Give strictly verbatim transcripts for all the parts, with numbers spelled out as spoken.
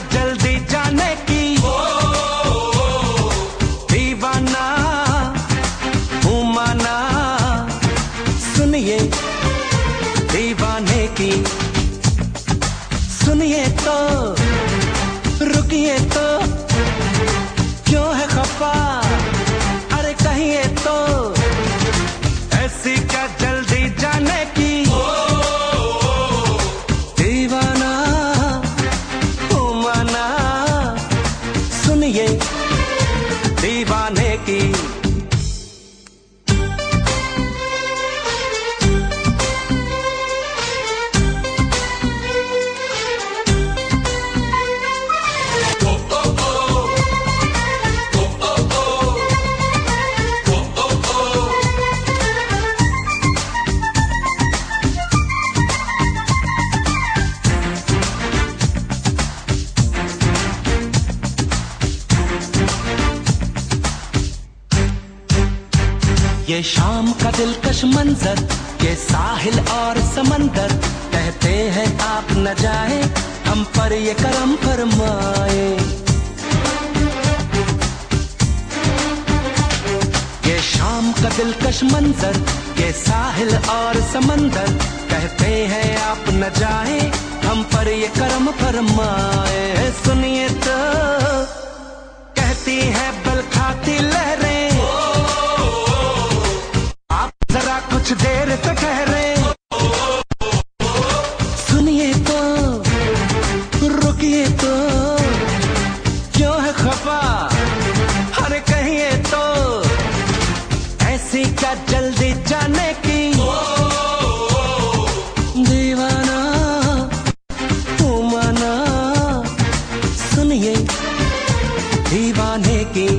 जल्दी जाने की, दीवाना हूँ माना, सुनिए दीवाने की। सुनिए तो रुकिए तो, क्यों है खफा, अरे कहिए तो, ऐसी क्या जल्दी जाने की, दीवाना हूँ माना, सुनिए दीवाने की। ये शाम का दिलकश मंजर, ये साहिल और समंदर, कहते हैं आप न जाए, हम पर ये करम फरमाए। ये शाम का दिलकश मंजर, ये साहिल और समंदर, कहते हैं आप न जाए, हम पर ये करम फरमाए। सुनिए तो कहती है बल खाती लहरें, कुछ देर तक ठहरे। सुनिए तो रुकिए तो, क्यों है खफा, अरे कहिए तो, ऐसी क्या जल्दी जाने की, दीवाना हूँ माना, सुनिए दीवाने की।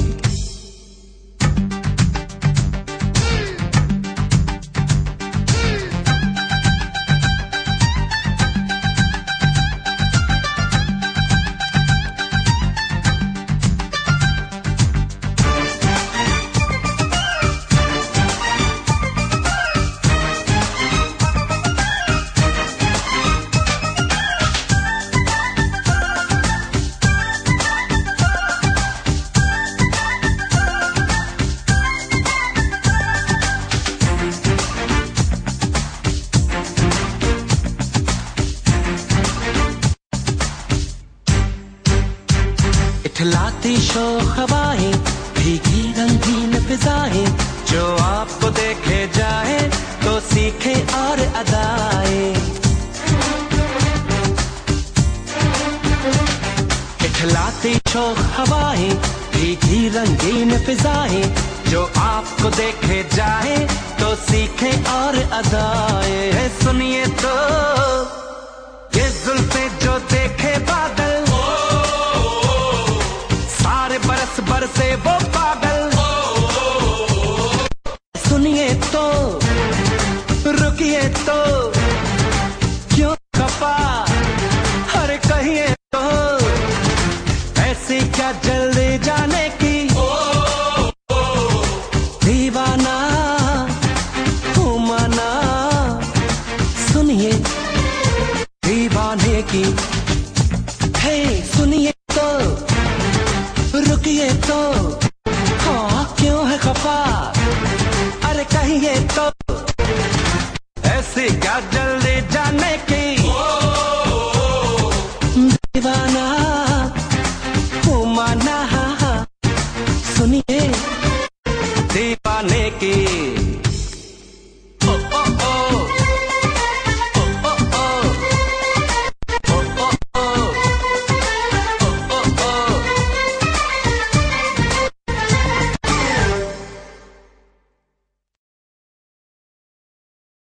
इठलाती शोख हवाएं, भीगी रंगीन फिजाएं, जो आपको देखे जाए तो सीखे और अदाएं। इठलाती शोख हवाएं, भीगी रंगीन फिजाएं, जो आपको देखे जाए तो सीखे और अदाएं। सुनिए तो ये जुल्फे जो देखे बादल, बरस बरसे वो पागल। सुनिए तो रुकिए तो, क्यों खफा, अरे कहिए तो, ऐसी क्या जल्दी जाने की, दीवाना हूँ माना, सुनिए दीवाने की। हे सुनिए तो रुकिए तो, हाँ क्यों है खफा, अरे कहिए तो, ऐसी क्या जल्दी जाने की,